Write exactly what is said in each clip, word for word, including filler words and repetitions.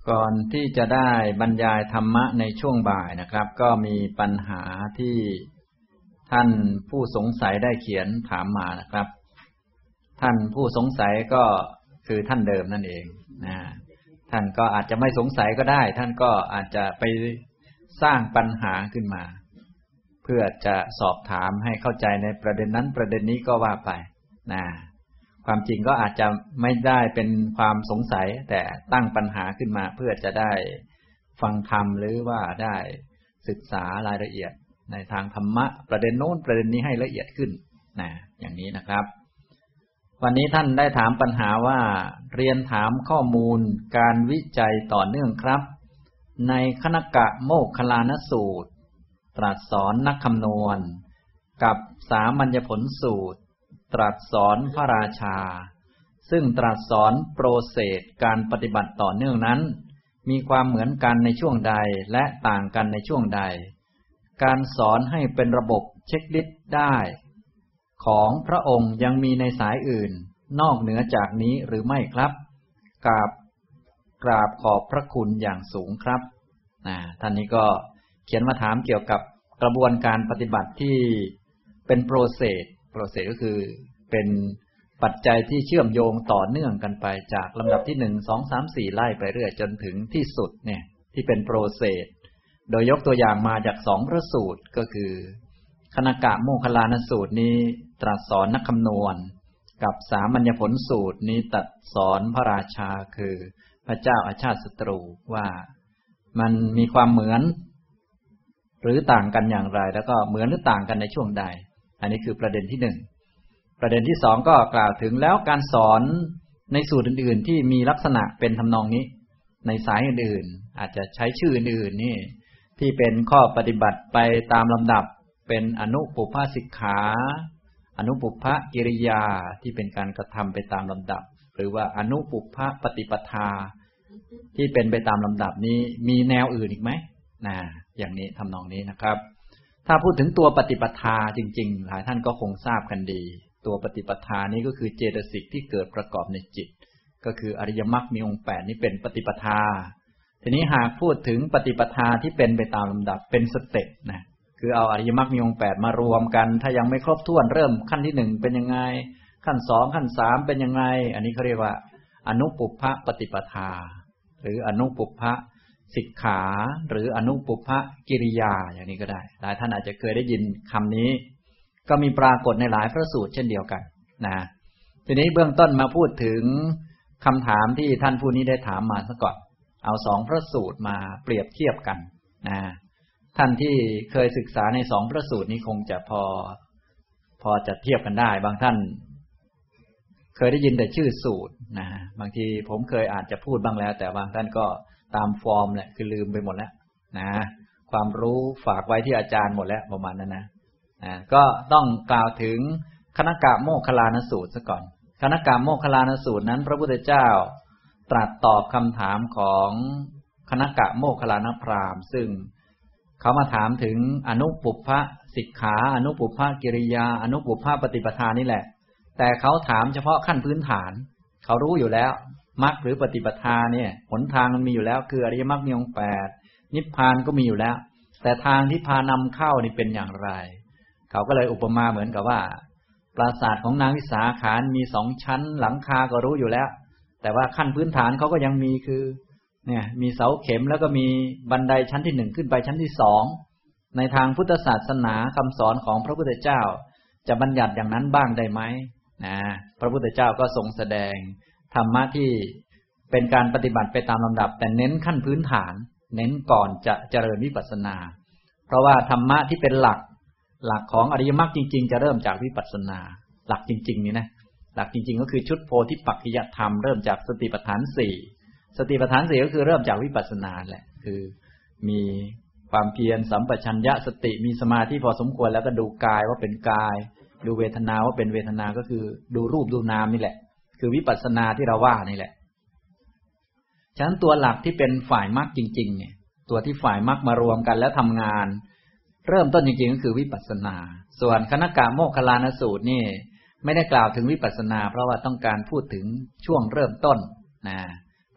ก่อนที่จะได้บรรยายธรรมะในช่วงบ่ายนะครับก็มีปัญหาที่ท่านผู้สงสัยได้เขียนถามมานะครับท่านผู้สงสัยก็คือท่านเดิมนั่นเองนะท่านก็อาจจะไม่สงสัยก็ได้ท่านก็อาจจะไปสร้างปัญหาขึ้นมาเพื่อจะสอบถามให้เข้าใจในประเด็นนั้นประเด็นนี้ก็ว่าไปนะความจริงก็อาจจะไม่ได้เป็นความสงสัยแต่ตั้งปัญหาขึ้นมาเพื่อจะได้ฟังธรรมหรือว่าได้ศึกษารายละเอียดในทางธรรมะประเด็นโน้นประเด็นนี้ให้ละเอียดขึ้นนะอย่างนี้นะครับวันนี้ท่านได้ถามปัญหาว่าเรียนถามข้อมูลการวิจัยต่อเนื่องครับในคณกะโมคคัลลานสูตรตรัสสอนนักคำนวณกับสามัญญผลสูตรตรัสสอนพระราชาซึ่งตรัสสอนโปรเซสการปฏิบัติต่อเนื่องนั้นมีความเหมือนกันในช่วงใดและต่างกันในช่วงใดการสอนให้เป็นระบบเช็คลิสต์ได้ของพระองค์ยังมีในสายอื่นนอกเหนือจากนี้หรือไม่ครับกราบกราบขอบพระคุณอย่างสูงครับนะท่านนี้ก็เขียนมาถามเกี่ยวกับกระบวนการปฏิบัติที่เป็นโปรเซสโปรเซสก็คือเป็นปัจจัยที่เชื่อมโยงต่อเนื่องกันไปจากลำดับที่หนึ่ง สอง สาม สี่ไล่ไปเรื่อยจนถึงที่สุดเนี่ยที่เป็นโปรเซสโดยยกตัวอย่างมาจากสองพระสูตรก็คือคณกะโมคคัลลานสูตรนี้ตรัสสอนนักคำนวณกับสามัญญผลสูตรนี้ตรัสสอนพระราชาคือพระเจ้าอาชาติศัตรูว่ามันมีความเหมือนหรือต่างกันอย่างไรแล้วก็เหมือนหรือต่างกันในช่วงใดอันนี้คือประเด็นที่หนึ่งประเด็นที่สองก็กล่าวถึงแล้วการสอนในสูตรอื่นๆที่มีลักษณะเป็นทำนองนี้ในสายอื่นๆอาจจะใช้ชื่ออื่นๆนี่ที่เป็นข้อปฏิบัติไปตามลำดับเป็นอนุปุพพสิกขาอนุปุพพกิริยาที่เป็นการกระทำไปตามลำดับหรือว่าอนุปุพพปฏิปทาที่เป็นไปตามลำดับนี้มีแนวอื่นอีกไหมนะอย่างนี้ทำนองนี้นะครับถ้าพูดถึงตัวปฏิปทาจริงๆหลายท่านก็คงทราบกันดีตัวปฏิปทานี้ก็คือเจตสิกที่เกิดประกอบในจิตก็คืออริยมรรคมีองค์แปดนี้เป็นปฏิปทาทีนี้หากพูดถึงปฏิปทาที่เป็นไปตามลำดับเป็นสเต็ปนะคือเอาอริยมรรคมีองค์แปดมารวมกันถ้ายังไม่ครบถ้วนเริ่มขั้นที่หนึ่งเป็นยังไงขั้นสองขั้นสามเป็นยังไงอันนี้เขาเรียกว่าอนุปุพพปฏิปทาหรืออนุปุพพสิกขาหรืออนุปุพพกิริยาอย่างนี้ก็ได้หลายท่านอาจจะเคยได้ยินคำนี้ก็มีปรากฏในหลายพระสูตรเช่นเดียวกันนะทีนี้เบื้องต้นมาพูดถึงคำถามที่ท่านผู้นี้ได้ถามมาซะก่อนเอาสองพระสูตรมาเปรียบเทียบกันนะท่านที่เคยศึกษาในสองพระสูตรนี้คงจะพอพอจะเทียบกันได้บางท่านเคยได้ยินแต่ชื่อสูตรนะบางทีผมเคยอาจจะพูดบ้างแล้วแต่บางท่านก็ตามฟอร์มแหละคือลืมไปหมดแล้วนะความรู้ฝากไว้ที่อาจารย์หมดแล้วประมาณนั้นนะนะก็ต้องกล่าวถึงคณกะโมคคัลลานสูตรซะก่อนคณกะโมคคัลลานสูตรนั้นพระพุทธเจ้าตรัสตอบคำถามของคณกะโมคคัลลานพราหมณ์ซึ่งเขามาถามถึงอนุปุพพสิกขาอนุปุพพกิริยาอนุปุพพปฏิปทานี่แหละแต่เขาถามเฉพาะขั้นพื้นฐานเขารู้อยู่แล้วมรรคหรือปฏิปทาเนี่ยหนทางมันมีอยู่แล้วคืออริยมรรคมีองค์แปดนิพพานก็มีอยู่แล้วแต่ทางที่พานำเข้านี่เป็นอย่างไรเขาก็เลยอุปมาเหมือนกับว่าปราสาทของนางวิสาขามีสองชั้นหลังคาก็รู้อยู่แล้วแต่ว่าขั้นพื้นฐานเขาก็ยังมีคือเนี่ยมีเสาเข็มแล้วก็มีบันไดชั้นที่หนึ่งขึ้นไปชั้นที่สองในทางพุทธศาสนาคำสอนของพระพุทธเจ้าจะบัญญัติอย่างนั้นบ้างได้ไหมนะพระพุทธเจ้าก็ทรงแสดงธรรมะที่เป็นการปฏิบัติไปตามลำดับแต่เน้นขั้นพื้นฐานเน้นก่อนจะเจริญวิปัสสนาเพราะว่าธรรมะที่เป็นหลักหลักของอริยมรรคจริงๆจะเริ่มจากวิปัสสนาหลักจริงๆนี่นะหลักจริงๆก็คือชุดโพธิปักขิยธรรมเริ่มจากสติปัฏฐานสี่สติปัฏฐานสี่ก็คือเริ่มจากวิปัสสนาแหละคือมีความเพียรสัมปชัญญะสติมีสมาธิพอสมควรแล้วก็ดูกายว่าเป็นกายดูเวทนาว่าเป็นเวทนาก็คือดูรูปดูนามนี่แหละคือวิปัสสนาที่เราว่านี่แหละฉะนั้นตัวหลักที่เป็นฝ่ายมรรคจริงๆเนี่ยตัวที่ฝ่ายมรรคมารวมกันแล้วทำงานเริ่มต้นจริงๆก็คือวิปัสสนาส่วนคณกะโมคคัลลานสูตรนี่ไม่ได้กล่าวถึงวิปัสสนาเพราะว่าต้องการพูดถึงช่วงเริ่มต้นนะก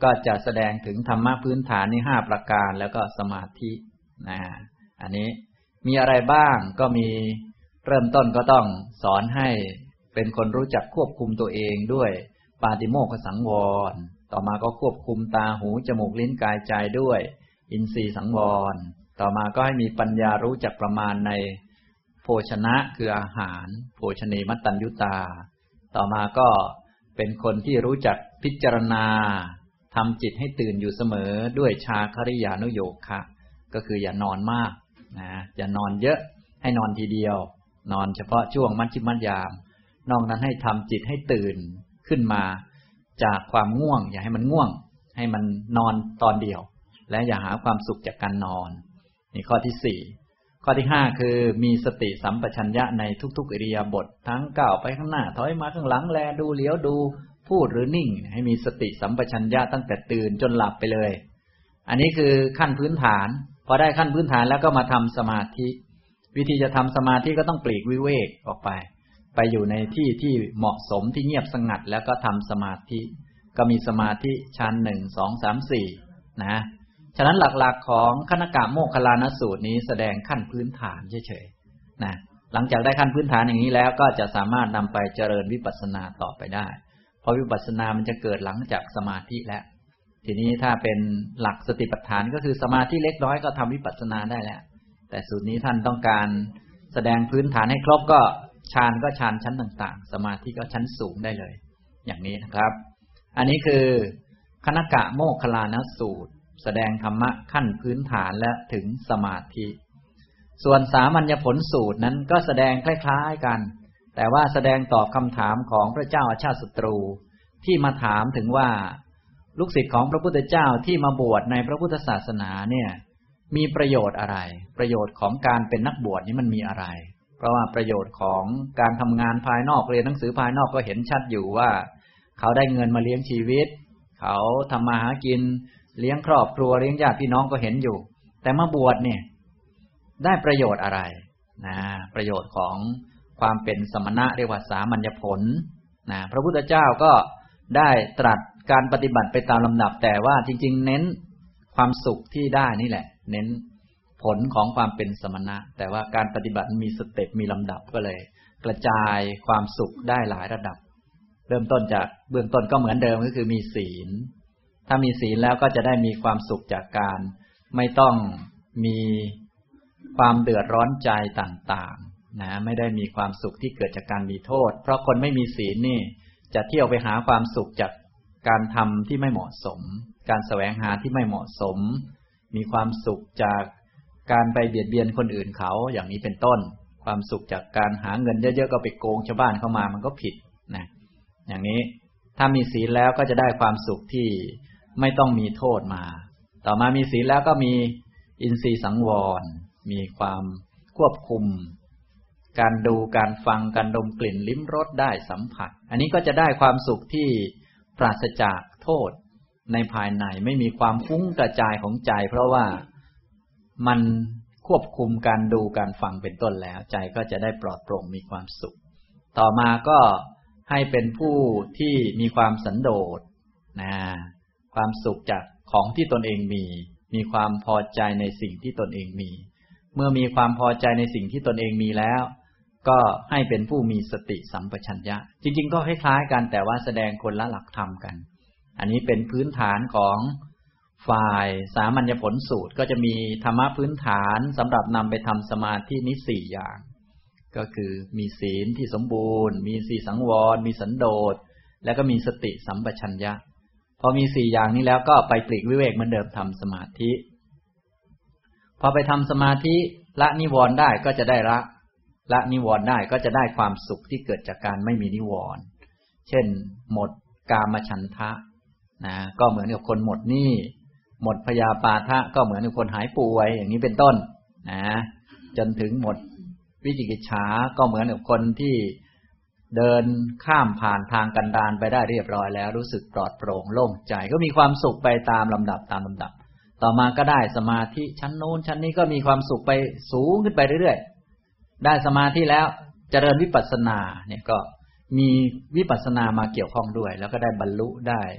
ก็จะแสดงถึงธรรมะพื้นฐานในห้าประการแล้วก็สมาธินะอันนี้มีอะไรบ้างก็มีเริ่มต้นก็ต้องสอนให้เป็นคนรู้จักควบคุมตัวเองด้วยปาติโมกขสังวรต่อมาก็ควบคุมตาหูจมูกลิ้นกายใจด้วยอินทรีย์สังวรต่อมาก็ให้มีปัญญารู้จักประมาณในโภชนะคืออาหารโภชเนมัตตัญญุตาต่อมาก็เป็นคนที่รู้จักพิจารณาทำจิตให้ตื่นอยู่เสมอด้วยชาคริยานุโยคะก็คืออย่านอนมากนะอย่านอนเยอะให้นอนทีเดียวนอนเฉพาะช่วงมัชฌิมัญญามนอกนั้นให้ทำจิตให้ตื่นขึ้นมาจากความง่วงอย่าให้มันง่วงให้มันนอนตอนเดียวและอย่าหาความสุขจากการนอนนี่ข้อที่สี่ข้อที่ห้าคือมีสติสัมปชัญญะในทุกๆอิริยาบถทั้งก้าวไปข้างหน้าถอยมาข้างหลังแลดูเหลียวดูพูดหรือนิ่งให้มีสติสัมปชัญญะตั้งแต่ตื่นจนหลับไปเลยอันนี้คือขั้นพื้นฐานพอได้ขั้นพื้นฐานแล้วก็มาทำสมาธิวิธีจะทำสมาธิก็ต้องปลีกวิเวกออกไปไปอยู่ในที่ที่เหมาะสมที่เงียบสงัดแล้วก็ทำสมาธิก็มีสมาธิชั้นหนึ่งสองสามสี่นะฉะนั้นหลักๆของคณกะโมคคัลลานสูตรนี้แสดงขั้นพื้นฐานเฉยๆนะหลังจากได้ขั้นพื้นฐานอย่างนี้แล้วก็จะสามารถนำไปเจริญวิปัสสนาต่อไปได้เพราะวิปัสสนามันจะเกิดหลังจากสมาธิแล้วทีนี้ถ้าเป็นหลักสติปัฏฐานก็คือสมาธิเล็กน้อยก็ทำวิปัสสนาได้แล้วแต่สูตรนี้ท่านต้องการแสดงพื้นฐานให้ครบก็ฌานก็ฌานชั้นต่างๆสมาธิก็ชั้นสูงได้เลยอย่างนี้นะครับอันนี้คือคณกะโมคคัลลานสูตรแสดงธรรมะขั้นพื้นฐานและถึงสมาธิส่วนสามัญญผลสูตรนั้นก็แสดงคล้ายๆกันแต่ว่าแสดงตอบคำถามของพระเจ้าอาชาติศัตรูที่มาถามถึงว่าลูกศิษย์ของพระพุทธเจ้าที่มาบวชในพระพุทธศาสนาเนี่ยมีประโยชน์อะไรประโยชน์ของการเป็นนักบวชนี้มันมีอะไรเพราะว่าประโยชน์ของการทำงานภายนอกเรียนหนังสือภายนอกก็เห็นชัดอยู่ว่าเขาได้เงินมาเลี้ยงชีวิตเขาทำมาหากินเลี้ยงครอบครัวเลี้ยงญาติพี่น้องก็เห็นอยู่แต่มาบวชเนี่ยได้ประโยชน์อะไรนะประโยชน์ของความเป็นสมณะเรียกว่าสามัญญผลนะพระพุทธเจ้าก็ได้ตรัสการปฏิบัติไปตามลำดับแต่ว่าจริงๆเน้นความสุขที่ได้นี่แหละเน้นผลของความเป็นสมณะแต่ว่าการปฏิบัติมีสเต็ปมีลำดับก็เลยกระจายความสุขได้หลายระดับเริ่มต้นจากเบื้องต้นก็เหมือนเดิมก็คือมีศีลถ้ามีศีลแล้วก็จะได้มีความสุขจากการไม่ต้องมีความเดือดร้อนใจต่างๆนะไม่ได้มีความสุขที่เกิดจากการมีโทษเพราะคนไม่มีศีลนี่จะเที่ยวไปหาความสุขจากการทำที่ไม่เหมาะสมการแสวงหาที่ไม่เหมาะสมมีความสุขจากการไปเบียดเบียนคนอื่นเขาอย่างนี้เป็นต้นความสุขจากการหาเงินเยอะๆก็ไปโกงชาวบ้านเข้ามามันก็ผิดนะอย่างนี้ถ้ามีศีลแล้วก็จะได้ความสุขที่ไม่ต้องมีโทษมาต่อมามีศีลแล้วก็มีอินทรีย์สังวรมีความควบคุมการดูการฟังการดมกลิ่นลิ้มรสได้สัมผัสอันนี้ก็จะได้ความสุขที่ปราศจากโทษในภายในไม่มีความฟุ้งกระจายของใจเพราะว่ามันควบคุมการดูการฟังเป็นต้นแล้วใจก็จะได้ปลอดโปร่งมีความสุขต่อมาก็ให้เป็นผู้ที่มีความสันโดษนะความสุขจากของที่ตนเองมีมีความพอใจในสิ่งที่ตนเองมีเมื่อมีความพอใจในสิ่งที่ตนเองมีแล้วก็ให้เป็นผู้มีสติสัมปชัญญะจริงๆก็คล้ายๆกันแต่ว่าแสดงคนละหลักธรรมกันอันนี้เป็นพื้นฐานของฝ่ายสามัญญผลสูตรก็จะมีธรรมะพื้นฐานสำหรับนำไปทำสมาธินี้สี่อย่างก็คือมีศีลที่สมบูรณ์มีสีสังวรมีสันโดษแล้วก็มีสติสัมปชัญญะพอมีสี่อย่างนี้แล้วก็ไปปลีกวิเวกเหมือนเดิมทำสมาธิพอไปทำสมาธิละนิวรณ์ได้ก็จะได้ละละนิวรณ์ได้ก็จะได้ความสุขที่เกิดจากการไม่มีนิวรณ์เช่นหมดกามฉันทะนะก็เหมือนกับคนหมดหนี้หมดพยาปาทะก็เหมือนกับคนหายป่วยอย่างนี้เป็นต้นนะจนถึงหมดวิจิกิจฉาก็เหมือนกับคนที่เดินข้ามผ่านทางกันดารไปได้เรียบร้อยแล้วรู้สึกปลอดโปร่งโล่งใจก็มีความสุขไปตามลำดับตามลำดับต่อมาก็ได้สมาธิชั้นโน้นชั้นนี้ก็มีความสุขไปสูงขึ้นไปเรื่อยๆได้สมาธิแล้วเจริญวิปัสสนาเนี่ยก็มีวิปัสสนามาเกี่ยวข้องด้วยแล้วก็ได้บรรลุได้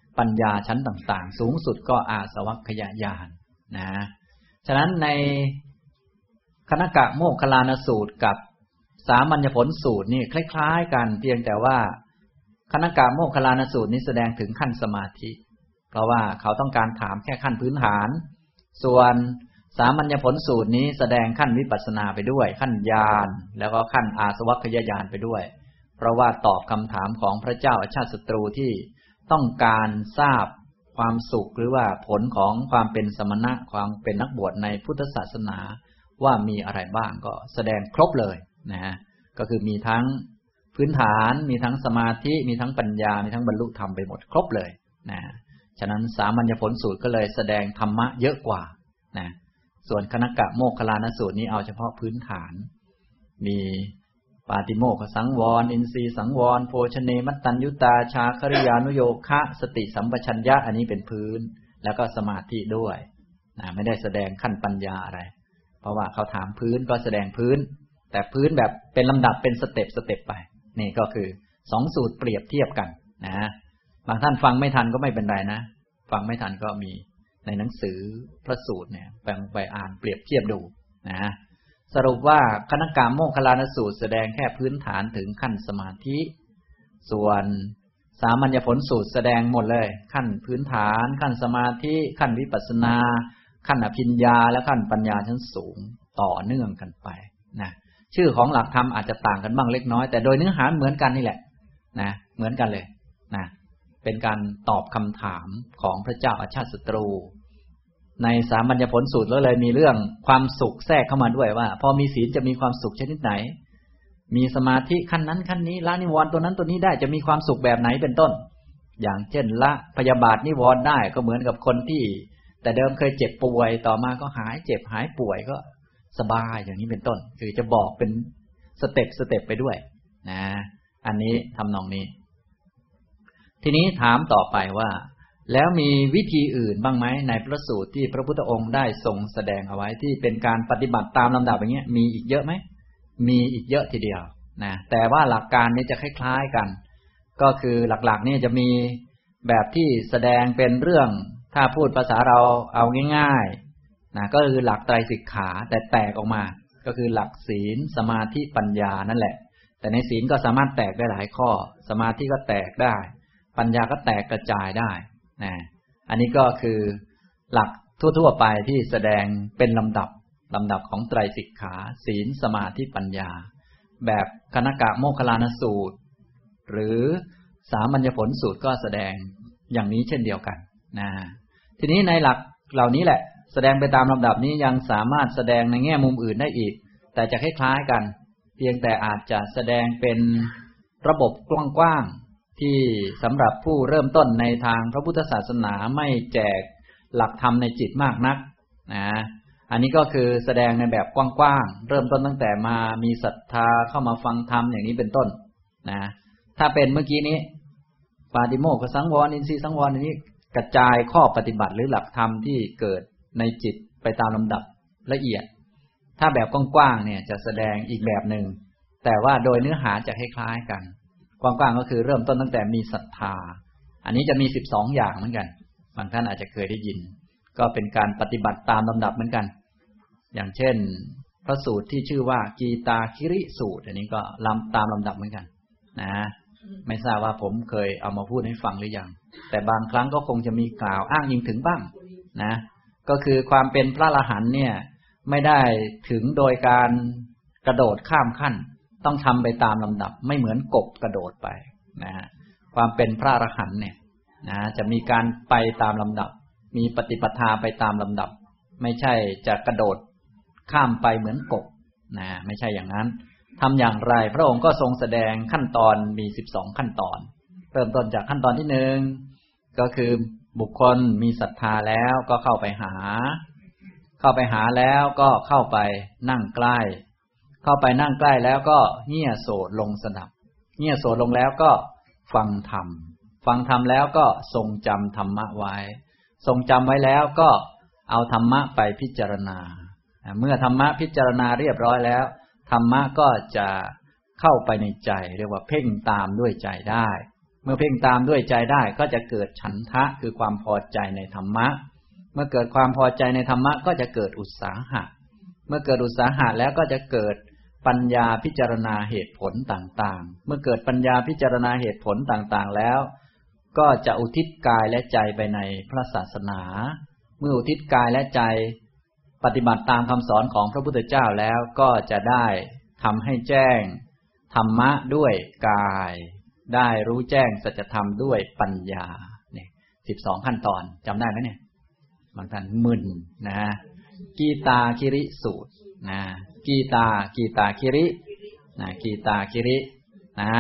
ปัญญาชั้นต่างๆสูงสุดก็อาสวัคคยญาณนะฉะนั้นในคณกะโมคคัลลานสูตรกับสามัญญผลสูตรนี่คล้ายๆกันเพียงแต่ว่าคณกะโมคคัลลานสูตรนี้แสดงถึงขั้นสมาธิเพราะว่าเขาต้องการถามแค่ขั้นพื้นฐานส่วนสามัญญผลสูตรนี้แสดงขั้นวิปัสสนาไปด้วยขั้นญาณแล้วก็ขั้นอาสวัคคยญาณไปด้วยเพราะว่าตอบคำถามของพระเจ้าอาชาติศัตรูที่ต้องการทราบความสุขหรือว่าผลของความเป็นสมณะความเป็นนักบวชในพุทธศาสนาว่ามีอะไรบ้างก็แสดงครบเลยนะก็คือมีทั้งพื้นฐานมีทั้งสมาธิมีทั้งปัญญามีทั้งบรรลุธรรมไปหมดครบเลยนะฉะนั้นสามัญญผลสูตรก็เลยแสดงธรรมะเยอะกว่านะส่วนคณกะโมคคัลลานสูตรนี้เอาเฉพาะพื้นฐานมีปาติโมกขสังวรอินทรีย์สังวรโภชเนมัตตัญญุตาชาคริยานุโยคะสติสัมปชัญญะอันนี้เป็นพื้นแล้วก็สมาธิด้วยนะไม่ได้แสดงขั้นปัญญาอะไรเพราะว่าเขาถามพื้นก็แสดงพื้นแต่พื้นแบบเป็นลำดับเป็นสเต็ปสเต็ปไปนี่ก็คือสองสูตรเปรียบเทียบกันนะบางท่านฟังไม่ทันก็ไม่เป็นไรนะฟังไม่ทันก็มีในหนังสือพระสูตรเนี่ยไปไปอ่านเปรียบเทียบดูนะสรุปว่าคณกะโมคคัลลานสูตรแสดงแค่พื้นฐานถึงขั้นสมาธิส่วนสามัญญผลสูตรแสดงหมดเลยขั้นพื้นฐานขั้นสมาธิขั้นวิปัสสนาขั้นอภิญญาและขั้นปัญญาชั้นสูงต่อเนื่องกันไปนะชื่อของหลักธรรมอาจจะต่างกันบ้างเล็กน้อยแต่โดยเนื้อหาเหมือนกันนี่แหละนะเหมือนกันเลยนะเป็นการตอบคำถามของพระเจ้าอาชาติศัตรูในสามัญญผลสูตรแล้วเลยมีเรื่องความสุขแทรกเข้ามาด้วยว่าพอมีศีลจะมีความสุขชนิดไหนมีสมาธิขั้นนั้นขั้นนี้ละนิวรณ์ตัวนั้นตัวนี้ได้จะมีความสุขแบบไหนเป็นต้นอย่างเช่นละพยาบาทนิวรณ์ได้ก็เหมือนกับคนที่แต่เดิมเคยเจ็บป่วยต่อมาก็หายเจ็บหายป่วยก็สบายอย่างนี้เป็นต้นคือจะบอกเป็นสเต็ปสเต็ปไปด้วยนะอันนี้ทำนองนี้ทีนี้ถามต่อไปว่าแล้วมีวิธีอื่นบ้างไหมในพระสูตรที่พระพุทธองค์ได้ทรงแสดงเอาไว้ที่เป็นการปฏิบัติตามลำดับอย่างเงี้ยมีอีกเยอะไหมมีอีกเยอะทีเดียวนะแต่ว่าหลักการนี้จะคล้ายๆกันก็คือหลักๆนี่จะมีแบบที่แสดงเป็นเรื่องถ้าพูดภาษาเราเอาง่ายๆนะก็คือหลักไตรสิกขาแต่แตกออกมาก็คือหลักศีลสมาธิปัญญานั่นแหละแต่ในศีลก็สามารถแตกได้หลายข้อสมาธิก็แตกได้ปัญญาก็แตกกระจายได้นะอันนี้ก็คือหลักทั่วๆไปที่แสดงเป็นลำดับลำดับของไตรสิกขาศีลสมาธิปัญญาแบบคณกะโมคคัลลานสูตรหรือสามัญญผลสูตรก็แสดงอย่างนี้เช่นเดียวกันนะทีนี้ในหลักเหล่านี้แหละแสดงไปตามลำดับนี้ยังสามารถแสดงในแง่มุมอื่นได้อีกแต่จะคล้ายๆกันเพียงแต่อาจจะแสดงเป็นระบบกว้างๆที่สำหรับผู้เริ่มต้นในทางพระพุทธศาสนาไม่แจกหลักธรรมในจิตมากนักนะอันนี้ก็คือแสดงในแบบกว้างๆเริ่มต้นตั้งแต่มามีศรัทธาเข้ามาฟังธรรมอย่างนี้เป็นต้นนะถ้าเป็นเมื่อกี้นี้ปาติโมกขสังวรอินทรีย์สังวรอันนี้กระจายข้อปฏิบัติหรือหลักธรรมที่เกิดในจิตไปตามลำดับละเอียดถ้าแบบกว้างๆเนี่ยจะแสดงอีกแบบหนึ่งแต่ว่าโดยเนื้อหาจะคล้ายๆกันกว้างๆก็คือเริ่มต้นตั้งแต่มีศรัทธาอันนี้จะมีสิบสองอย่างเหมือนกันบางท่านอาจจะเคยได้ยินก็เป็นการปฏิบัติตามลำดับเหมือนกันอย่างเช่นพระสูตรที่ชื่อว่ากีตาคิริสูตรอันนี้ก็ลำตามลำดับเหมือนกันนะไม่ทราบว่าผมเคยเอามาพูดให้ฟังหรือยังแต่บางครั้งก็คงจะมีกล่าวอ้างอิงถึงบ้างนะก็คือความเป็นพระอรหันต์เนี่ยไม่ได้ถึงโดยการกระโดดข้ามขั้นต้องทำไปตามลำดับไม่เหมือนกบกระโดดไปนะความเป็นพระอรหันต์เนี่ยนะจะมีการไปตามลำดับมีปฏิปทาไปตามลำดับไม่ใช่จะกระโดดข้ามไปเหมือนกบนะไม่ใช่อย่างนั้นทำอย่างไรพระองค์ก็ทรงแสดงขั้นตอนมีสิบสองขั้นตอนเริ่มต้นจากขั้นตอนที่หนึ่งก็คือบุคคลมีศรัทธาแล้วก็เข้าไปหาเข้าไปหาแล้วก็เข้าไปนั่งใกล้เข้าไปนั่งใกล้แล้วก็เงี่ยโสดลงสดับเงี่ยโสดลงแล้วก็ฟังธรรมฟังธรรมแล้วก็ทรงจำธรรมะไว้ทรงจำไว้แล้วก็เอาธรรมะไปพิจารณาเมื่อธรรมะพิจารณาเรียบร้อยแล้วธรรมะก็จะเข้าไปในใจเรียกว่าเพ่งตามด้วยใจได้เมื่อเพ่งตามด้วยใจได้ก็จะเกิดฉันทะคือความพอใจในธรรมะเมื่อเกิดความพอใจในธรรมะก็จะเกิดอุตสาหะเมื่อเกิดอุตสาหะแล้วก็จะเกิดปัญญาพิจารณาเหตุผลต่างๆเมื่อเกิดปัญญาพิจารณาเหตุผลต่างๆแล้วก็จะอุทิศกายและใจไปในพระศาสนาเมื่ออุทิศกายและใจปฏิบัติตามคำสอนของพระพุทธเจ้าแล้วก็จะได้ทำให้แจ้งธรรมะด้วยกายได้รู้แจ้งสัจธรรมด้วยปัญญาเนี่ยสิบสองขั้นตอนจำได้ไหมเนี่ยบางท่านมึนนะกีตาคิริสูตรนะกีตากีตาคิรินะกีตาคิรินะ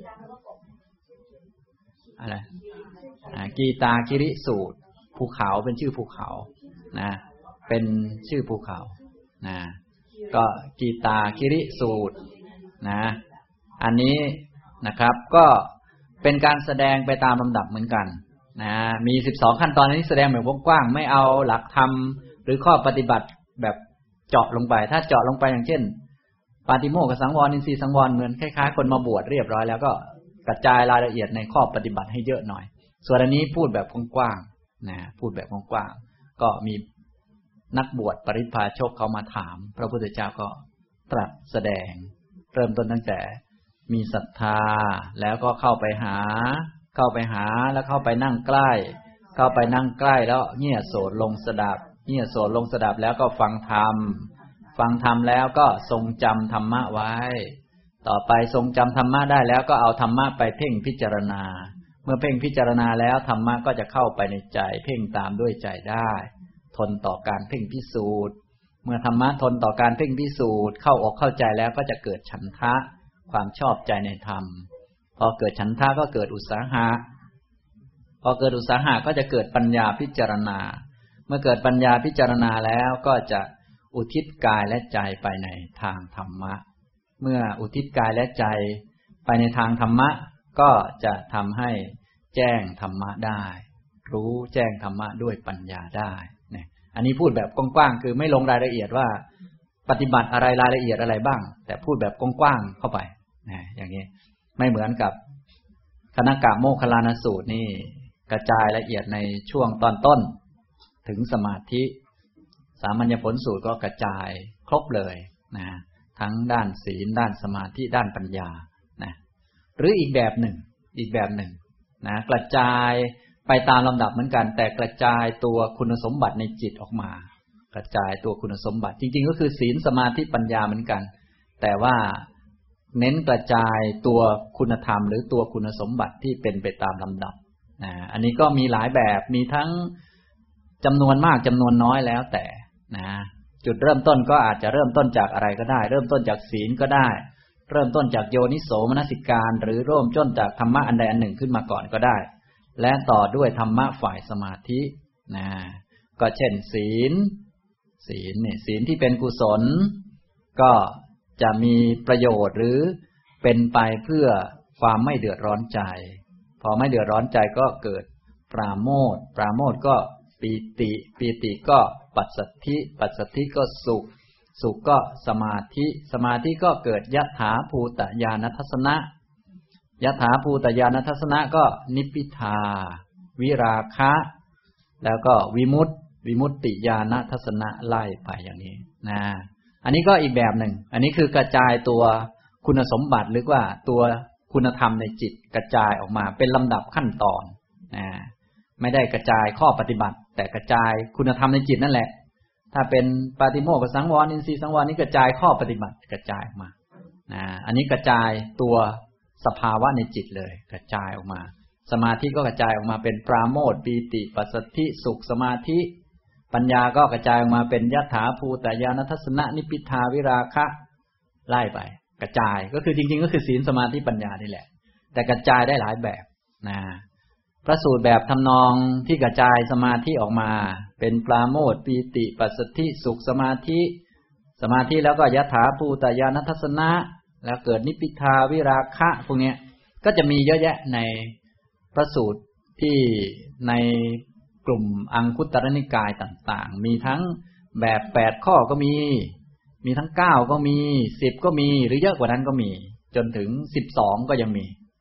อะไรกีตาคิริสูตรภูเขาเป็นชื่อภูเขานะเป็นชื่อภูเขานะก็กีตาคิริสูตรนะอันนี้นะครับก็เป็นการแสดงไปตามลำดับเหมือนกันนะมีสิบสองขั้นตอนนี้แสดงแบบกว้างๆไม่เอาหลักธรรมหรือข้อปฏิบัติแบบเจาะลงไปถ้าเจาะลงไปอย่างเช่นปาติโมกข์สังวรอินทรีย์สังวรเหมือนคล้ายๆคนมาบวชเรียบร้อยแล้วก็กระจายรายละเอียดในข้อปฏิบัติให้เยอะหน่อยส่วนอันนี้พูดแบบกว้างๆนะพูดแบบกว้างๆก็มีนักบวชปริพาชกเขามาถามพระพุทธเจ้าก็ตรัสแสดงเริ่มต้นตั้งแต่มีศรัทธาแล้วก็เข้าไปหาเข้าไปหาแล้วเข้าไปนั่งใกล้เข้าไปนั่งใกล้แล้วเงี่ยโสดลงสดับเงี่ยโสดลงสดับแล้วก็ฟังธรรมฟังธรรมแล้วก็ทรงจำธรรมะไว้ต่อไปทรงจำธรรมะได้แล้วก็เอาธรรมะไปเพ่งพิจารณาเมื่อเพ่งพิจารณาแล้วธรรมะก็จะเข้าไปในใจเพ่งตามด้วยใจได้ทนต่อการเพ่งพิสูจน์เมื่อธรรมะทนต่อการเพ่งพิสูจน์เข้าอกเข้าใจแล้วก็จะเกิดฉันทะความชอบใจในธรรมพอเกิดฉันทะก็เกิดอุตสาหะพอเกิดอุตสาหะก็จะเกิดปัญญาพิจารณาเมื่อเกิดปัญญาพิจารณาแล้วก็จะอุทิศกายและใจไปในทางธรรมะเมื่ออุทิศกายและใจไปในทางธรรมะก็จะทำให้แจ้งธรรมะได้รู้แจ้งธรรมะด้วยปัญญาได้เนี่ยอันนี้พูดแบบกว้างๆคือไม่ลงรายละเอียดว่าปฏิบัติอะไรรายละเอียดอะไรบ้างแต่พูดแบบกว้างๆเข้าไปนะอย่างนี้ไม่เหมือนกับคณกะโมคคัลลานสูตรนี่กระจายละเอียดในช่วงตอนต้นถึงสมาธิสามัญญผลสูตรก็กระจายครบเลยนะทั้งด้านศีลด้านสมาธิด้านปัญญานะหรืออีกแบบหนึ่งอีกแบบหนึ่งนะกระจายไปตามลำดับเหมือนกันแต่กระจายตัวคุณสมบัติในจิตออกมากระจายตัวคุณสมบัติจริงๆก็คือศีลสมาธิปัญญาเหมือนกันแต่ว่าเน้นกระจายตัวคุณธรรมหรือตัวคุณสมบัติที่เป็นไปตามลำดับนะอันนี้ก็มีหลายแบบมีทั้งจำนวนมากจำนวนน้อยแล้วแต่นะจุดเริ่มต้นก็อาจจะเริ่มต้นจากอะไรก็ได้เริ่มต้นจากศีลก็ได้เริ่มต้นจากโยนิโสมนสิการหรือเริ่มต้นจากธรรมะอันใดอันหนึ่งขึ้นมาก่อนก็ได้และต่อด้วยธรรมะฝ่ายสมาธินะก็เช่นศีลศีลเนี่ยศีลที่เป็นกุศลก็จะมีประโยชน์หรือเป็นไปเพื่อความไม่เดือดร้อนใจพอไม่เดือดร้อนใจก็เกิดปราโมทย์ปราโมทย์ก็ปีติปีติก็ปัสสัทธิปัสสัทธิก็สุขสุขก็สมาธิสมาธิก็เกิดยถาภูตญาณทัสสนะยถาภูตญาณทัสสนะก็นิพพิทาวิราคะแล้วก็วิมุตติวิมุตติญาณทัสสนะไล่ไปอย่างนี้นะอันนี้ก็อีกแบบหนึ่งอันนี้คือกระจายตัวคุณสมบัติหรือว่าตัวคุณธรรมในจิตกระจายออกมาเป็นลำดับขั้นตอนนะไม่ได้กระจายข้อปฏิบัติแต่กระจายคุณธรรมในจิตนั่นแหละถ้าเป็นปาติโมกข์สังวรอินทรีย์สังวรนี่กระจายข้อปฏิบัติกระจายออกมานะอันนี้กระจายตัวสภาวะในจิตเลยกระจายออกมาสมาธิก็กระจายออกมาเป็นปราโมทย์ปีติปัสสัทธิสุขสมาธิปัญญาก็กระจายออกมาเป็นยถาภูตญาณทัสสนะนิพพิทาวิราคะไล่ไปกระจายก็คือจริงๆก็คือศีลสมาธิปัญญานี่แหละแต่กระจายได้หลายแบบนะพระสูตรแบบทำนองที่กระจายสมาธิออกมาเป็นปราโมทย์ปีติปัสสัทธิสุขสมาธิสมาธิแล้วก็ยถาภูตญาณทัสสนะแล้วเกิดนิพพิทาวิราคะพวกนี้ก็จะมีเยอะแยะในพระสูตรที่ในกลุ่มอังคุตรนิกายต่างๆมีทั้งแบบแปดข้อก็มีมีทั้งเก้าก็มีสิบก็มีหรือเยอะกว่านั้นก็มีจนถึงสิบสองก็ยังมี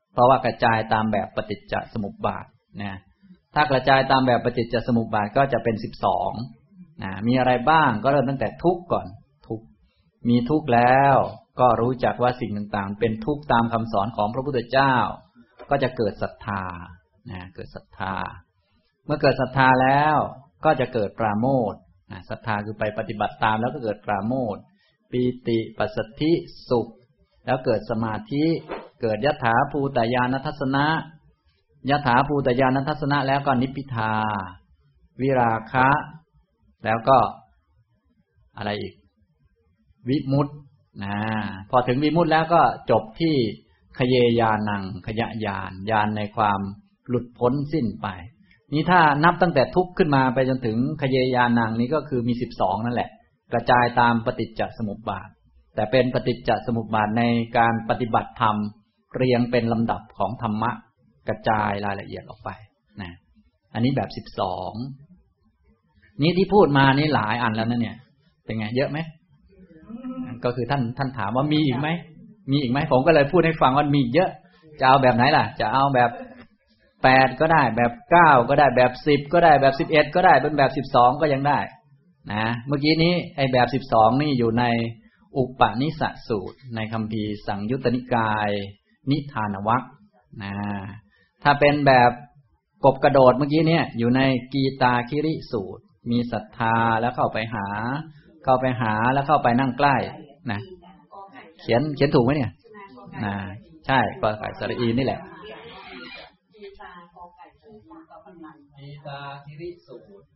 เพราะว่ากระจายตามแบบปฏิจจสมุปบาทนะถ้ากระจายตามแบบปฏิจจสมุปบาทก็จะเป็นสิบสองนะมีอะไรบ้างก็เริ่มตั้งแต่ทุกข์ก่อนทุกข์มีทุกข์แล้วก็รู้จักว่าสิ่งต่างๆเป็นทุกข์ตามคำสอนของพระพุทธเจ้าก็จะเกิดศรัทธานะเกิดศรัทธาเมื่อเกิดศรัทธาแล้วก็จะเกิดปราโมทย์นะศรัทธาคือไปปฏิบัติตามแล้วก็เกิดปราโมทย์ปีติปัสสัทธิสุขแล้วเกิดสมาธิเกิดยถาภูตญาณทัสสนะยถาภูตญาณทัสสนะแล้วก็นิพพิทาวิราคะแล้วก็อะไรอีกวิมุตตินะพอถึงวิมุตติแล้วก็จบที่ขเยญาณังขยะญาณญาณในความหลุดพ้นสิ้นไปนี้ถ้านับตั้งแต่ทุกข์ขึ้นมาไปจนถึงขเยญาณังนี้ก็คือมีสิบสองนั่นแหละกระจายตามปฏิจจสมุปบาทแต่เป็นปฏิจจสมุปบาทในการปฏิบัติธรรมเรียงเป็นลำดับของธรรมะกระจายรายละเอียดออกไปนะอันนี้แบบสิบสองนี้ที่พูดมานี่หลายอันแล้วนะเนี่ยเป็นไงเยอะไหมก็คือท่านท่านถามว่ามีอีกไหมมีอีกไหมผมก็เลยพูดให้ฟังว่ามีเยอะจะเอาแบบไหนล่ะจะเอาแบบแปดก็ได้แบบเก้าก็ได้แบบสิบก็ได้แบบสิบเอ็ดก็ได้เป็นแบบสิบสองก็ยังได้นะเมื่อกี้นี้ไอ้แบบสิบสองนี่อยู่ในอุปนิสสสูตรในคัมภีร์สังยุตตนิกายนิทานวรรคนะถ้าเป็นแบบกบกระโดดเมื่อกี้เนี่ยอยู่ในกีตาคิริสูตรมีศรัทธาแล้วเข้าไปหาเข้าไปหาแล้วเข้าไปนั่งใกล้นะเขียนเขียนถูกไหมเนี่ยนะใช่กอไก่สระอีนี่แหละกีตาคิริสูตร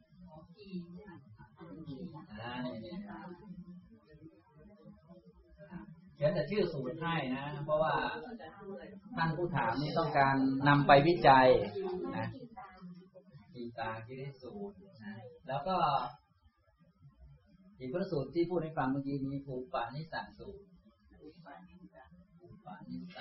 เขียนแต่ชื่อสูตรให้นะเพราะว่าท่านผู้ถามนี่ต้องการนำไปวิจัยนะกีตาคิริสูตรนะแล้วก็อีกพระสูตรที่พูดให้ฟังเมื่อกี้นี้อุปนิสสสูตรอุปนิสส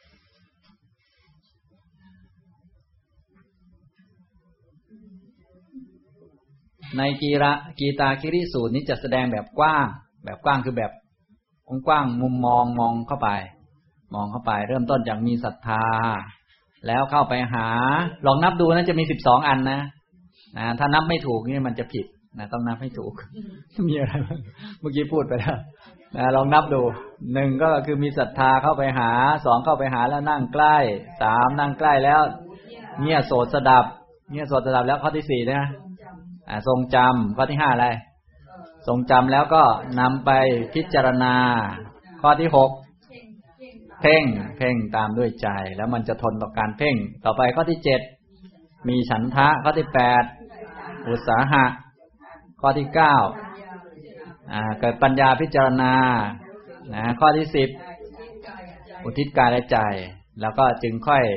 ในกีระกีตาคิริสูตรนี้จะแสดงแบบกว้างแบบกว้างคือแบบกว้างมุมมองมองเข้าไปมองเข้าไปเริ่มต้นจากมีศรัทธาแล้วเข้าไปหาลองนับดูนะจะมีสิบสองอันนะนะถ้านับไม่ถูกนี่มันจะผิดนะต้องนับให้ถูกมีอะไรบ้างเมื่อกี้พูดไปแล้วนะลองนับดูหนึ่งก็คือมีศรัทธาเข้าไปหาสองเข้าไปหาแล้วนั่งใกล้สามนั่งใกล้แล้วเงี่ยโสตสดับเงี่ยโสตสดับแล้วข้อที่สี่นะอ่าทรงจำข้อที่ห้าอะไรทรงจำแล้วก็นำไปพิจารณาข้อที่หกเพ่งเพ่งตามด้วยใจแล้วมันจะทนต่อการเพ่งต่อไปข้อที่เจ็ดมีฉันทะข้อที่แปดอุตสาหะข้อที่เก้าอ่าเกิดปัญญาพิจารณานะข้อที่สิบอุทิศกายและใจแล้วก็จึงค่อย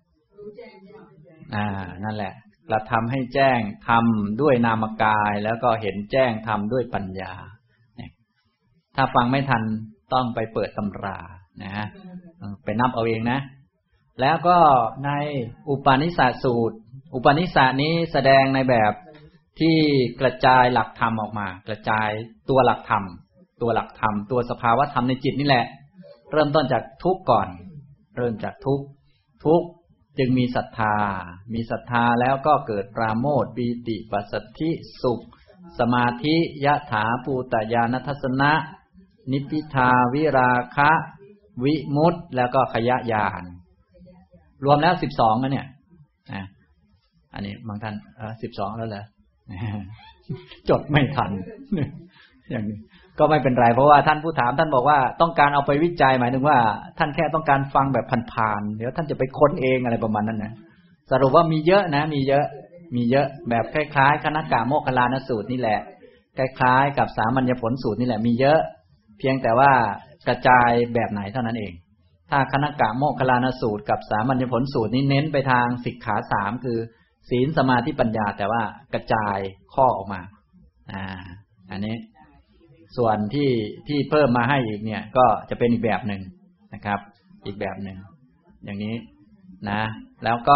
อ่านั่นแหละกระทำให้แจ้งทำด้วยนามกายแล้วก็เห็นแจ้งทำด้วยปัญญาถ้าฟังไม่ทันต้องไปเปิดตำรานะไปนับเอาเองนะแล้วก็ในอุปนิสสสูตรอุปนิสสนี้แสดงในแบบที่กระจายหลักธรรมออกมากระจายตัวหลักธรรมตัวหลักธรรมตัวสภาวะธรรมในจิตนี่แหละเริ่มต้นจากทุกข์ก่อนเริ่มจากทุกข์ทุกข์จึงมีศรัทธามีศรัทธาแล้วก็เกิดปราโมทย์ปีติปัสสัทธิสุขสมาธิยถาภูตญาณทัสสนะนิพพิทาวิราคะวิมุตติแล้วก็ขยะญาณรวมแล้วสิบสองนะเนี่ยนะอันนี้บางท่านเออสิบสองแล้วเหรอจดไม่ทันอย่างนี้ก็ไม่เป็นไรเพราะว่าท่านผู้ถามท่านบอกว่าต้องการเอาไปวิจัยหมายถึงว่าท่านแค่ต้องการฟังแบบผ่านๆเดี๋ยวท่านจะไปค้นเองอะไรประมาณนั้นนะสรุปว่ามีเยอะนะมีเยอะมีเยอะแบบคล้ายๆคณกะโมคคัลลานสูตรนี่แหละคล้ายๆกับสามัญญผลสูตรนี่แหละมีเยอะเพียงแต่ว่ากระจายแบบไหนเท่านั้นเองถ้าคณกะโมคคัลลานสูตรกับสามัญญผลสูตรนี้เน้นไปทางสิกขาสามคือศีลสมาธิปัญญาแต่ว่ากระจายข้อออกมาอ่าอันนี้ส่วนที่ที่เพิ่มมาให้อีกเนี่ยก็จะเป็นอีกแบบหนึ่งนะครับอีกแบบหนึ่งอย่างนี้นะแล้วก็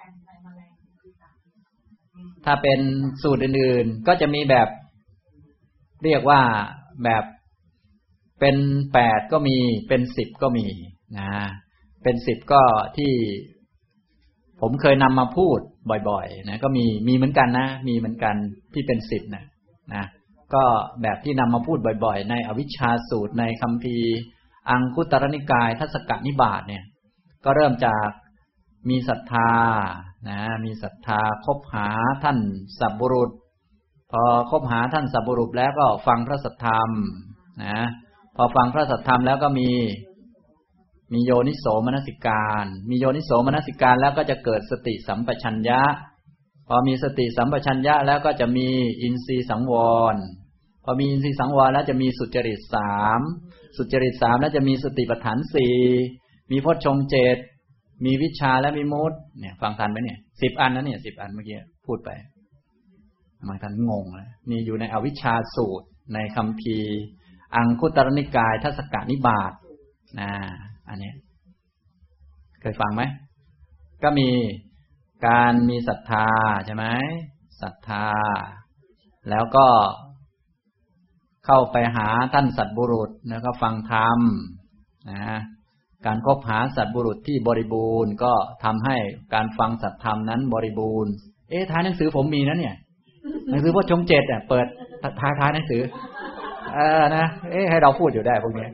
ถ้าเป็นสูตรอื่นๆก็จะมีแบบเรียกว่าแบบเป็นแปดก็มีเป็นสิบก็มีนะเป็นสิบก็ที่ผมเคยนำมาพูดบ่อยๆนะก็มีมีเหมือนกันนะมีเหมือนกันที่เป็นสิบนะนะก็แบบที่นำมาพูดบ่อยๆในอวิชชาสูตรในคัมภีร์อังคุตรนิกายทัศกนิบาตเนี่ยก็เริ่มจากมีศรัทธานะมีศรัทธาคบหาท่านสัพบุรุษพอคบหาท่านสัพบุรุษแล้วก็ฟังพระสัทธรรมนะพอฟังพระสัทธรรมแล้วก็มีมีโยนิโสมนสิการมีโยนิโสมนสิการแล้วก็จะเกิดสติสัมปชัญญะพอมีสติสัมปชัญญะแล้วก็จะมีอินทรีย์สังวรพอมีอินทรีย์สังวรแล้วจะมีสุจริตสามสุจริตสามแล้วจะมีสติปัฏฐานสี่มีโพชฌงค์เจ็ดมีวิชาและมีมุตเนี่ยฟังทันไหมเนี่ยสิบอันนะเนี่ยสิบอันเมื่อกี้พูดไปบางท่านงงเลยนี่อยู่ในอวิชชาสูตรในคัมภีร์อังคุตรนิกายทัศกนิบาตนะอันนี้เคยฟังไหมก็มีการมีศรัทธาใช่ไหมศรัทธาแล้วก็เข้าไปหาท่านสัตบุรุษแล้วก็ฟังธรรมนะการคบหาสัตบุรุษที่บริบูรณ์ก็ทำให้การฟังสัตธรรมนั้นบริบูรณ์เอ๊ะท้ายหนังสือผมมีนะเนี่ยหนังสือพจน์ชงเจ็ดอ่ะเปิดท้ายท้ายหนังสือเออนะเอ๊ะให้เราพูดอยู่ได้พวกนี้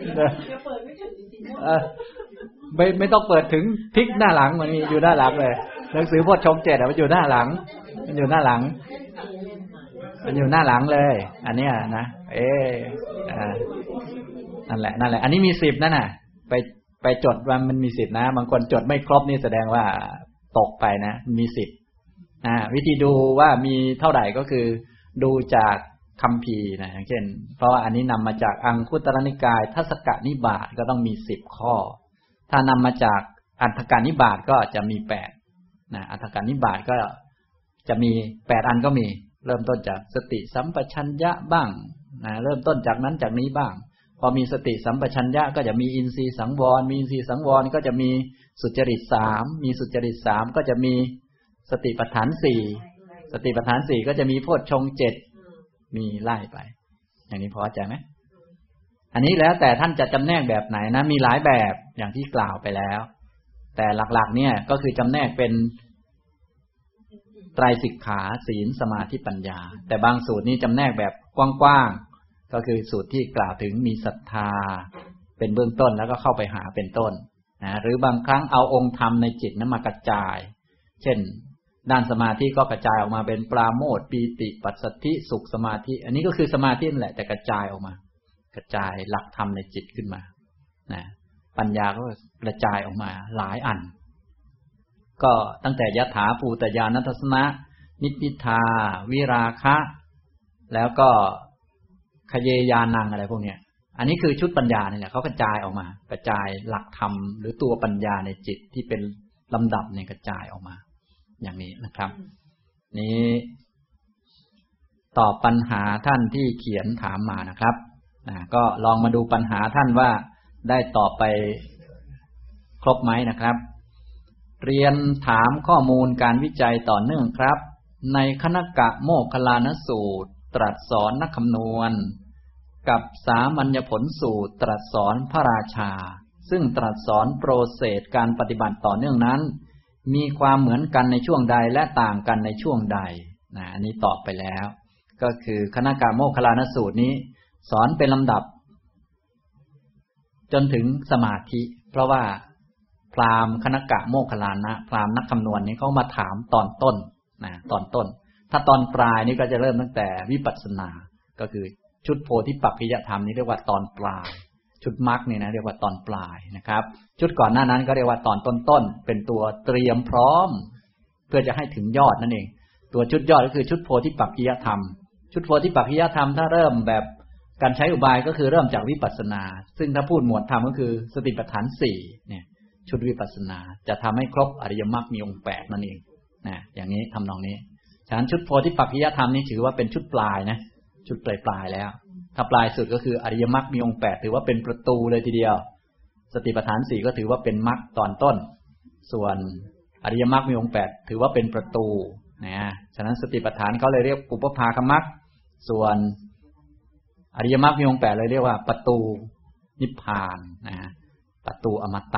เออไม่ไม่ต้องเปิดถึงพลิกหน้าหลังมันมีอยู่หน้าหลังเลยหนังสือพจน์ชงเจ็ดอ่ะมันอยู่หน้าหลังมันอยู่หน้าหลังมันอยู่หน้าหลังเลยอันนี้นะเอ๊ะนั่นแหละนั่นแหละอันนี้มีสิบนั่นน่ะไปไปจดว่ามันมีสิบนะบางคนจดไม่ครบนี่แสดงว่าตกไปนะมีสิบอ่าวิธีดูว่ามีเท่าไหร่ก็คือดูจากคัมภีร์นะอย่างเช่นเพราะว่าอันนี้นำมาจากอังคุตรนิกายทัศกนิบาตก็ต้องมีสิบข้อถ้านำมาจากอัฏฐกนิบาตก็จะมีแปดนะอัฏฐกนิบาตก็จะมีแปดอันก็มีเริ่มต้นจากสติสัมปชัญญะบ้างนะเริ่มต้นจากนั้นจากนี้บ้างพอมีสติสัมปชัญญะก็จะมีอินทรีย์สังวรมีอินทรีย์สังวรก็จะมีสุจริตสามมีสุจริตสามก็จะมีสติปัฏฐานสี่สติปัฏฐานสี่ก็จะมีโพชฌงค์เจ็ดมีไล่ไปอย่างนี้พอเข้าใจไหมอันนี้แล้วแต่ท่านจะจำแนกแบบไหนนะมีหลายแบบอย่างที่กล่าวไปแล้วแต่หลักๆเนี่ยก็คือจำแนกเป็นไตรสิกขาศีลสมาธิปัญญาแต่บางสูตรนี้จำแนกแบบกว้างๆก็คือสูตรที่กล่าวถึงมีศรัทธาเป็นเบื้องต้นแล้วก็เข้าไปหาเป็นต้นนะหรือบางครั้งเอาองค์ธรรมในจิตนั้นมากระจายเช่นด้านสมาธิก็กระจายออกมาเป็นปราโมทย์ปีติปัสสัทธิสุขสมาธิอันนี้ก็คือสมาธินั่นแหละแต่กระจายออกมากระจายหลักธรรมในจิตขึ้นมานะปัญญาก็กระจายออกมาหลายอันก็ตั้งแต่ยถาภูตญาณทัศนะนิพพิทาวิราคะแล้วก็ขเยญาณังอะไรพวกเนี้ยอันนี้คือชุดปัญญาเนี่ยแหละเขากระจายออกมากระจายหลักธรรมหรือตัวปัญญาในจิตที่เป็นลำดับเนี่ยกระจายออกมาอย่างนี้นะครับนี้ตอบปัญหาท่านที่เขียนถามมานะครับนะก็ลองมาดูปัญหาท่านว่าได้ตอบไปครบไหมนะครับเรียนถามข้อมูลการวิจัยต่อเนื่องครับในคณกะโมคคัลลานสูตรตรัสสอนนักคำนวณกับสามัญญผลสูตรตรัสสอนพระราชาซึ่งตรัสสอนโปรเซสการปฏิบัติต่อเนื่องนั้นมีความเหมือนกันในช่วงใดและต่างกันในช่วงใดนะอันนี้ตอบไปแล้วก็คือคณกะโมคคัลลานสูตรนี้สอนเป็นลำดับจนถึงสมาธิเพราะว่าพราหมณ์คณกะโมคคัลลานะพราหมณ์นักคำนวณนี้เขามาถามตอนต้นนะตอนต้นถ้าตอนปลายนี่ก็จะเริ่มตั้งแต่วิปัสสนาก็คือชุดโพธิปักขิยธรรมนี่เรียกว่าตอนปลายชุดมรรคเนี่ยนะเรียกว่าตอนปลายนะครับชุดก่อนหน้านั้นก็เรียกว่าตอนต้นๆเป็นตัวเตรียมพร้อมเพื่อจะให้ถึงยอดนั่นเองตัวชุดยอดก็คือชุดโพธิปักขิยธรรมชุดโพธิปักขิยธรรมถ้าเริ่มแบบการใช้อุบายก็คือเริ่มจากวิปัสสนาซึ่งถ้าพูดหมวดธรรมก็คือสติปัฏฐานสี่เนี่ยชุดวิปัสสนาจะทำให้ครบอริยมรรคมีองค์แปดนั่นเองนะอย่างนี้ทำนองนี้ฉะนั้นชุดโพธิปักขิยธรรมนี่ถือว่าเป็นชุดปลายนะชุดปลายปลายแล้วถ้าปลายสุดก็คืออริยมรรคมีองค์แปดถือว่าเป็นประตูเลยทีเดียวสติปัฏฐานสี่ก็ถือว่าเป็นมรรคตอนต้นส่วนอริยมรรคมีองค์แปดถือว่าเป็นประตูนะฉะนั้นสติปัฏฐานเขาเลยเรียกปุพพาคมรรคส่วนอริยมรรคมีองค์แปดเลยเรียกว่าประตูนิพพานนะประตูอมตะ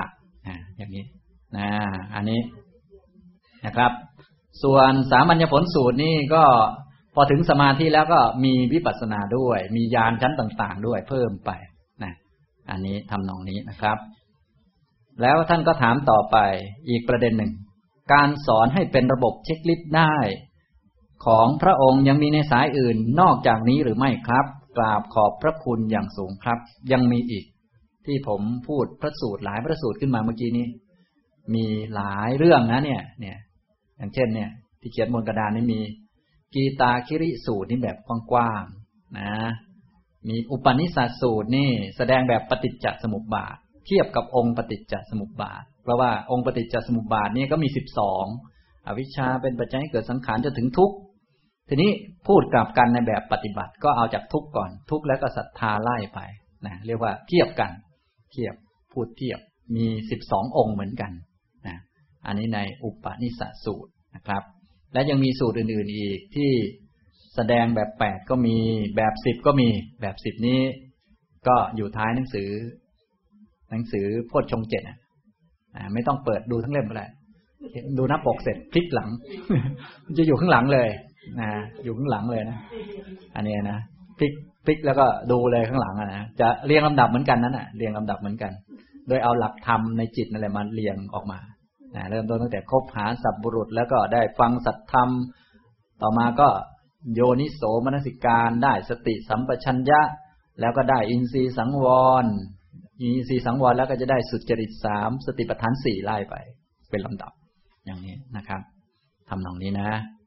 อ่าอย่างนี้นะอันนี้นะครับ ส่วนสามัญญผลสูตรนี่ก็พอถึงสมาธิแล้วก็มีวิปัสสนาด้วยมีญาณชั้นต่างๆด้วยเพิ่มไปนะอันนี้ทำนองนี้นะครับแล้วท่านก็ถามต่อไปอีกประเด็นหนึ่งการสอนให้เป็นระบบเช็คลิสต์ได้ของพระองค์ยังมีในสายอื่นนอกจากนี้หรือไม่ครับกราบขอบพระคุณอย่างสูงครับยังมีอีกที่ผมพูดพระสูตรหลายพระสูตรขึ้นมาเมื่อกี้นี้มีหลายเรื่องนะเนี่ยเนี่ยอย่างเช่นเนี่ยที่เขียนบนกระดานนี้มีกีตาคิริสูตรนี่แบบกว้างๆนะมีอุปนิสัสสูตรนี่แสดงแบบปฏิจจสมุปบาทเทียบกับองค์ปฏิจจสมุปบาทเพราะว่าองค์ปฏิจจสมุปบาทนี่ก็มีสิบสองอวิชชาเป็นปัจจัยให้เกิดสังขารจนถึงทุกข์ทีนี้พูดกลับกันในแบบปฏิบัติก็เอาจากทุกข์ก่อนทุกข์แล้วก็ศรัทธาไล่ไปนะเรียกว่าเทียบกันเทียบพูดเทียบมีสิบสององค์เหมือนกันนะอันนี้ในอุปนิสัสสูตรนะครับและยังมีสูตรอื่นๆอีกที่แสดงแบบแปดก็มีแบบสิบก็มีแบบสิบนี้ก็อยู่ท้ายหนังสือหนังสือโพชฌงค์เจ็ดอ่ะไม่ต้องเปิดดูทั้งเล่มก็ได้ดูหน้าปกเสร็จพลิกหลัง มันจะอยู่ข้างหลังเลยนะอยู่ข้างหลังเลยนะอันนี้นะพลิกพลิกแล้วก็ดูเลยข้างหลังอ่ะนะจะเรียงลำดับเหมือนกันนั่นน่ะเรียงลำดับเหมือนกันโดยเอาหลักธรรมในจิตนั่นแหละมาเรียงออกมานะเริ่มต้นตั้งแต่คบหาสัพบุรุษแล้วก็ได้ฟังสัตธรรมต่อมาก็โยนิโสมนสิการได้สติสัมปชัญญะแล้วก็ได้อินทรีย์สังวรอินทรีย์สังวรแล้วก็จะได้สุจริตสามสติปัฏฐานสี่ไล่ไปเป็นลำดับอย่างนี้นะครับทำนองนี้นะ